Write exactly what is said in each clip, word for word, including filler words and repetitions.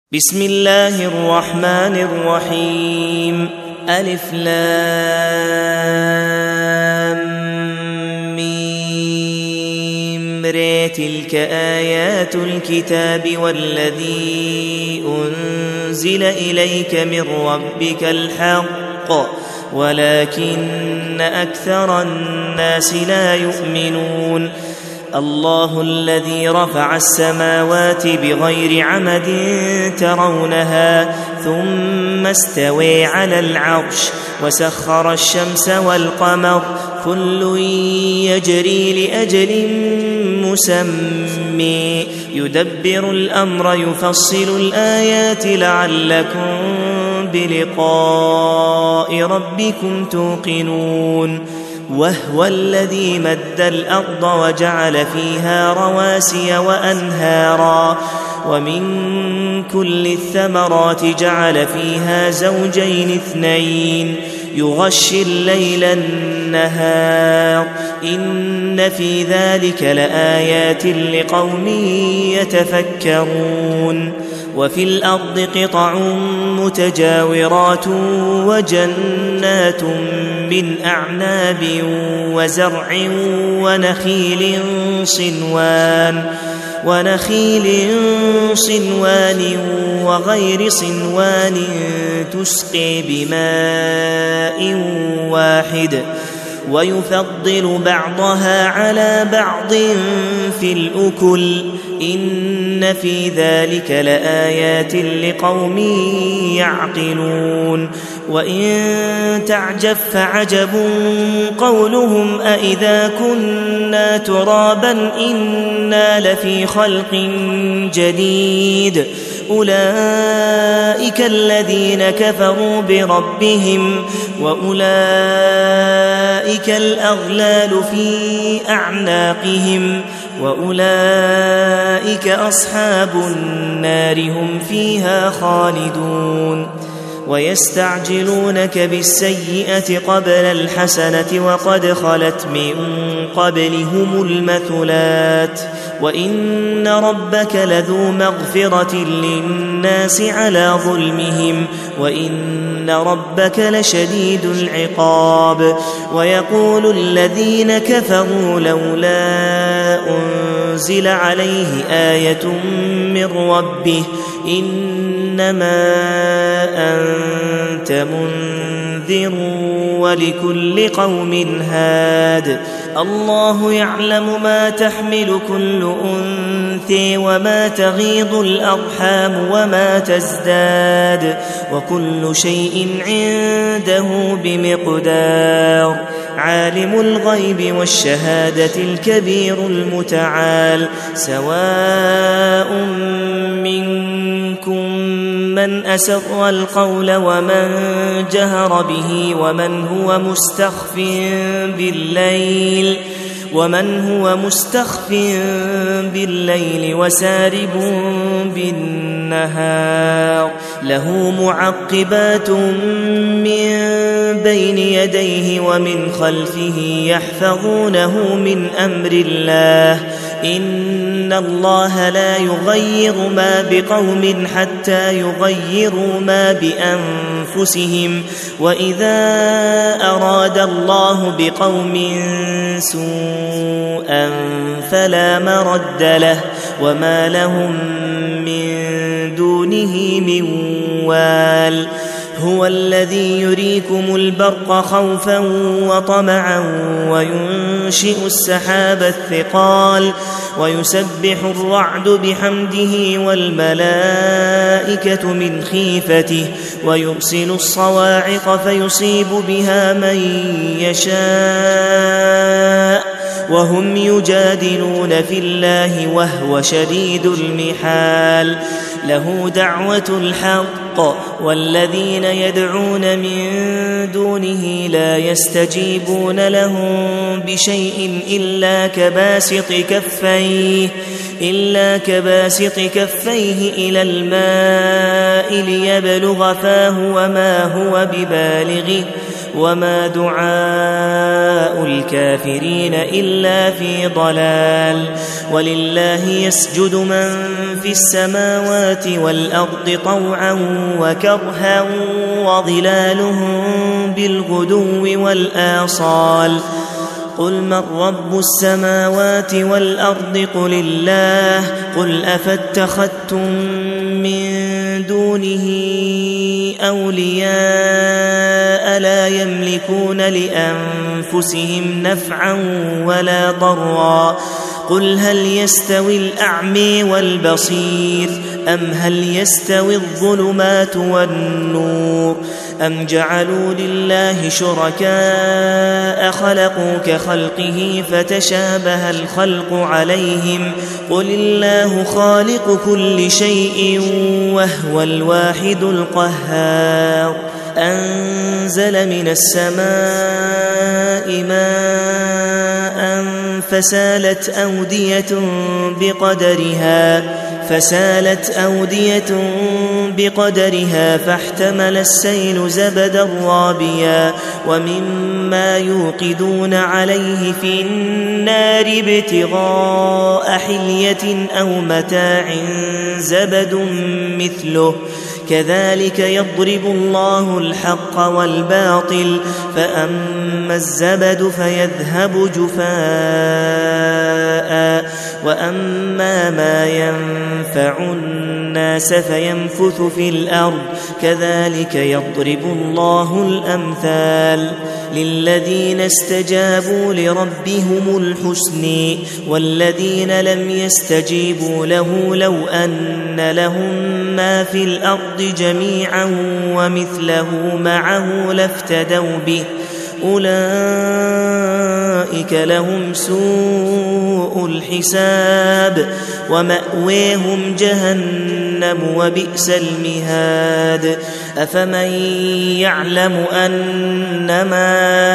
بسم الله الرحمن الرحيم. ألف لام ميم ر. تلك آيات الكتاب والذي أنزل إليك من ربك الحق ولكن أكثر الناس لا يؤمنون. الله الذي رفع السماوات بغير عمد ترونها ثم استوى على العرش وسخر الشمس والقمر كل يجري لأجل مسمى يدبر الأمر يفصل الآيات لعلكم بلقاء ربكم توقنون. وهو الذي مد الأرض وجعل فيها رواسي وأنهارا ومن كل الثمرات جعل فيها زوجين اثنين يغشي الليل النهار إن في ذلك لآيات لقوم يتفكرون. وفي الأرض قطع متجاورات وجنات من أعناب وزرع ونخيل صنوان ونخيل صنوان وغير صنوان تسقي بماء واحد ويفضل بعضها على بعض في الأكل إن في ذلك لآيات لقوم يعقلون. وإن تعجب فعجب قولهم أإذا كنا ترابا إنا لفي خلق جديد أولئك الذين كفروا بربهم وأولئك الأغلال في أعناقهم وأولئك أصحاب النار هم فيها خالدون. ويستعجلونك بالسيئة قبل الحسنة وقد خلت من قبلهم المثلات وإن ربك لذو مغفرة للناس على ظلمهم وإن ربك لشديد العقاب. ويقول الذين كفروا لولا أنزل عليه آية من ربه إنما أنت منذر ولكل قوم هاد. الله يعلم ما تحمل كل أنثى وما تغيض الأرحام وما تزداد وكل شيء عنده بمقدار. عالم الغيب والشهادة الكبير المتعال. سواء منكم من أسر القول ومن جهر به ومن هو مستخف بالليل ومن هو مستخف بالليل وسارب بالنهار له معقبات من بين يديه ومن خلفه يحفظونه من أمر الله إن الله لا يغير ما بقوم حتى يغيروا ما بأنفسهم وإذا أراد الله بقوم سوءا فلا مرد له وما لهم من دونه من وال. هو الذي يريكم البرق خوفا وطمعا وينشئ السحاب الثقال ويسبح الرعد بحمده والملائكة من خيفته ويرسل الصواعق فيصيب بها من يشاء وهم يجادلون في الله وهو شديد المحال. له دعوة الحق والذين يدعون من دونه لا يستجيبون لهم بشيء إلا كباسط كفيه إلا كباسط كفيه إلى الماء ليبلغ فاه وما هو ببالغه وما دعاء الكافرين إلا في ضلال. ولله يسجد من في السماوات والأرض طوعا وكرها وظلالهم بالغدو والآصال. قل من رب السماوات والأرض قل الله. قل أفاتخذتم من دونه أولياء لا يملكون لأنفسهم نفعا ولا ضرا. قل هل يستوي الأعمى والبصير أم هل يستوي الظلمات والنور أم جعلوا لله شركاء خلقوا كخلقه فتشابه الخلق عليهم. قل الله خالق كل شيء وهو الواحد القهار. أنزل من السماء ماء فسالت أودية بقدرها فسالت أودية بقدرها فاحتمل السيل زبدا رابيا ومما يوقدون عليه في النار ابتغاء حلية أو متاع زبد مثله كذلك يضرب الله الحق والباطل فأما الزبد فيذهب جفاء وأما ما ينفع الناس فيمكث في الأرض كذلك يضرب الله الأمثال. للذين استجابوا لربهم الحسن والذين لم يستجيبوا له لو أن لهم ما في الأرض جميعا ومثله معه لافتدوا به أولئك لهم سوء الحساب ومأويهم جهنم وبئس المهاد. أفمن يعلم أنما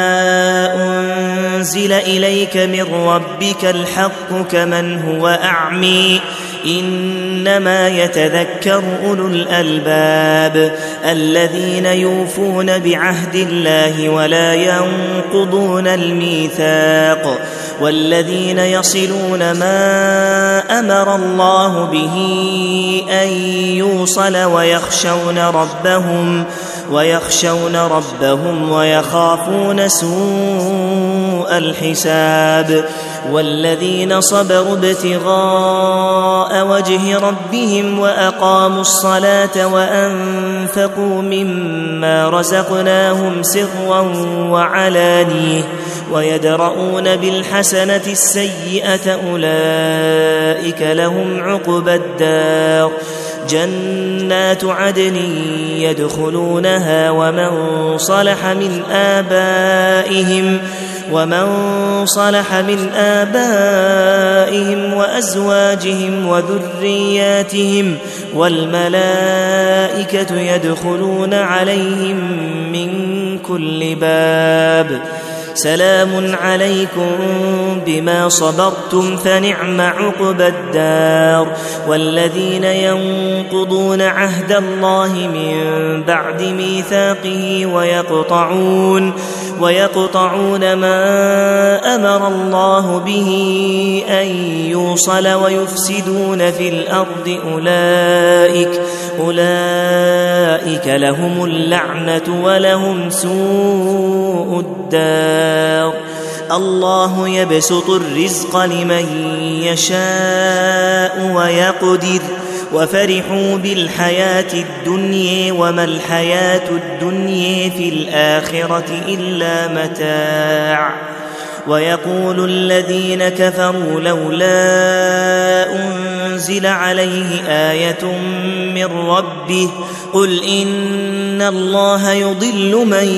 أنزل إليك من ربك الحق كمن هو أعمي إنما يتذكر أولو الألباب الذين يوفون بعهد الله ولا ينقضون الميثاق والذين يصلون ما أمر الله به أن يوصل ويخشون ربهم ويخشون ربهم ويخافون سوء الحساب. والذين صبروا ابتغاء وجه ربهم وأقاموا الصلاة وأنفقوا مما رزقناهم سرا وعلانية ويدرؤون بالحسنة السيئة أولئك لهم عقبى الدار جنات عدن يدخلونها ومن صلح من آبائهم ومن صلح من آبائهم وأزواجهم وذرياتهم والملائكة يدخلون عليهم من كل باب سلام عليكم بما صبرتم فنعم عقبى الدار. والذين ينقضون عهد الله من بعد ميثاقه ويقطعون ويقطعون ما أمر الله به أن يوصل ويفسدون في الأرض أولئك أولئك لهم اللعنة ولهم سوء الدار. الله يبسط الرزق لمن يشاء ويقدر وفرحوا بالحياة الدنيا وما الحياة الدنيا في الآخرة إلا متاع. ويقول الذين كفروا لولا أنزل عليه آية من ربه قل إن الله يضل من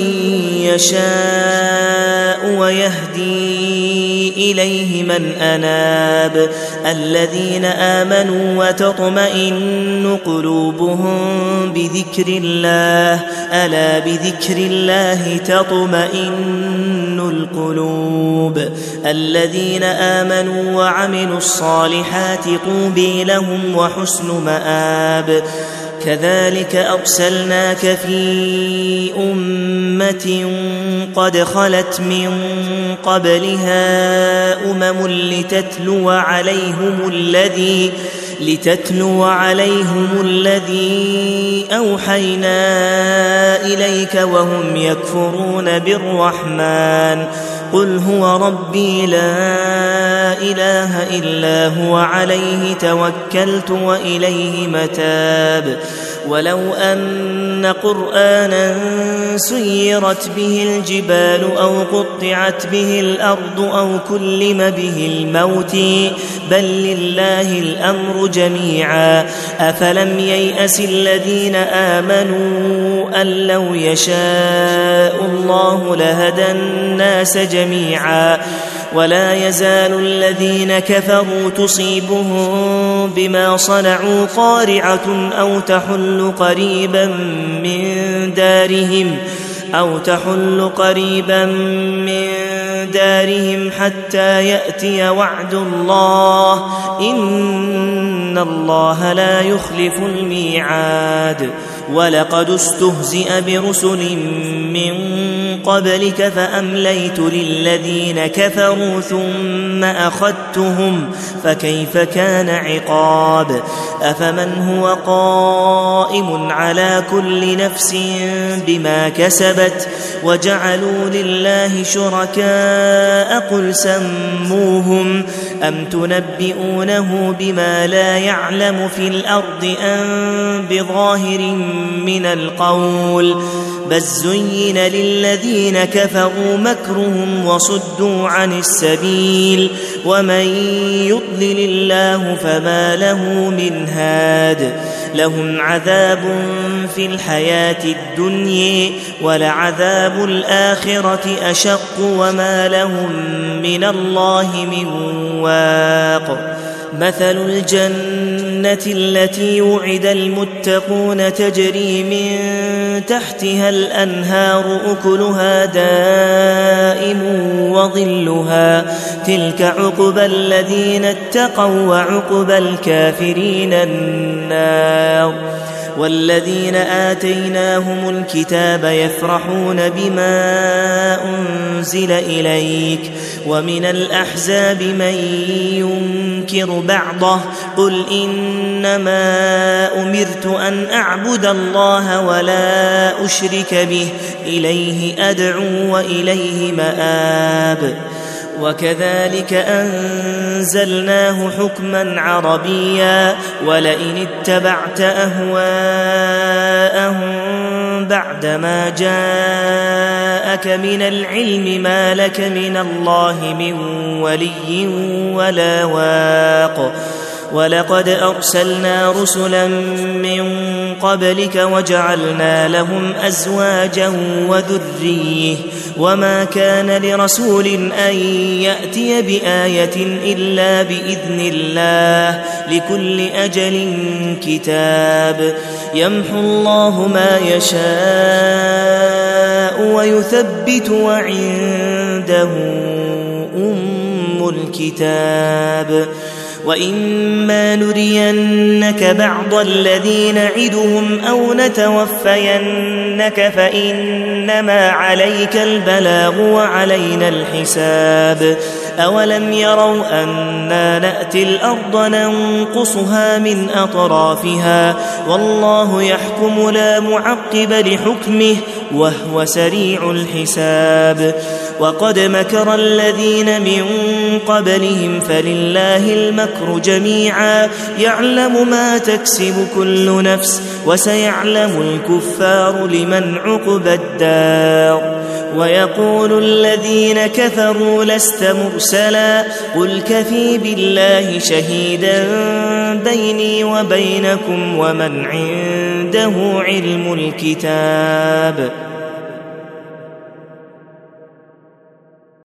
يشاء ويهدي إليه من أناب الذين آمنوا وتطمئن قلوبهم بذكر الله ألا بذكر الله تطمئن القلوب. الذين آمنوا وعملوا الصالحات طوبى لهم وحسن مآب كذلك أرسلناك في أمة قد خلت من قبلها أمم لتتلو عليهم الذي لتتلو عليهم الذي أوحينا إليك وهم يكفرون بالرحمن قل هو ربي لا إله إلا هو عليه توكلت وإليه متاب ولو أن قرآنا سيرت به الجبال أو قطعت به الأرض أو كلم به الموت بل لله الأمر جميعا أفلم ييأس الذين آمنوا أن لو يشاء الله لهدى الناس جميعا ولا يزال الذين كفروا تصيبهم بما صنعوا قارعة أو تحل قريبا من دارهم أو تحل قريبا من دارهم حتى يأتي وعد الله إن الله لا يخلف الميعاد ولقد استهزئ برسل من قبلك فأمليت للذين كفروا ثم أخذتهم فكيف كان عقاب أفمن هو قائم على كل نفس بما كسبت وجعلوا لله شركاء قل سموهم أم تنبئونه بما لا يعلم في الأرض أم بظاهر من القول بل زين للذين كفروا مكرهم وصدوا عن السبيل ومن يضلل الله فما له من هاد لهم عذاب في الحياة الدنيا ولعذاب الآخرة أشق وما لهم من الله من واق مثل الجنة التي وعد المتقون تجري من تحتها الأنهار أكلها دائم وظلها تلك عقبى الذين اتقوا وعقبى الكافرين النار والذين آتيناهم الكتاب يفرحون بما أنزل إليك ومن الأحزاب من ينكر بعضه قل إنما أمرت أن أعبد الله ولا أشرك به إليه أدعو وإليه مآب وكذلك أنزلناه حكما عربيا ولئن اتبعت أهواءهم بعدما جاءك من العلم ما لك من الله من ولي ولا واق ولقد أرسلنا رسلا من قبلك وجعلنا لهم أزواجا وذرية وما كان لرسول أن يأتي بآية إلا بإذن الله لكل أجل كتاب يمحو الله ما يشاء ويثبت وعنده أم الكتاب وإما نرينك بعض الذي نعدهم أو نتوفينك فإنما عليك البلاغ وعلينا الحساب أولم يروا أنا نأتي الأرض ننقصها من أطرافها والله يحكم لا معقب لحكمه وهو سريع الحساب وقد مكر الذين من قبلهم فلله المكر جميعا يعلم ما تكسب كل نفس وسيعلم الكفار لمن عقبى الدار ويقول الذين كفروا لست مرسلا قل كفي بالله شهيدا بيني وبينكم ومن عنده علم الكتاب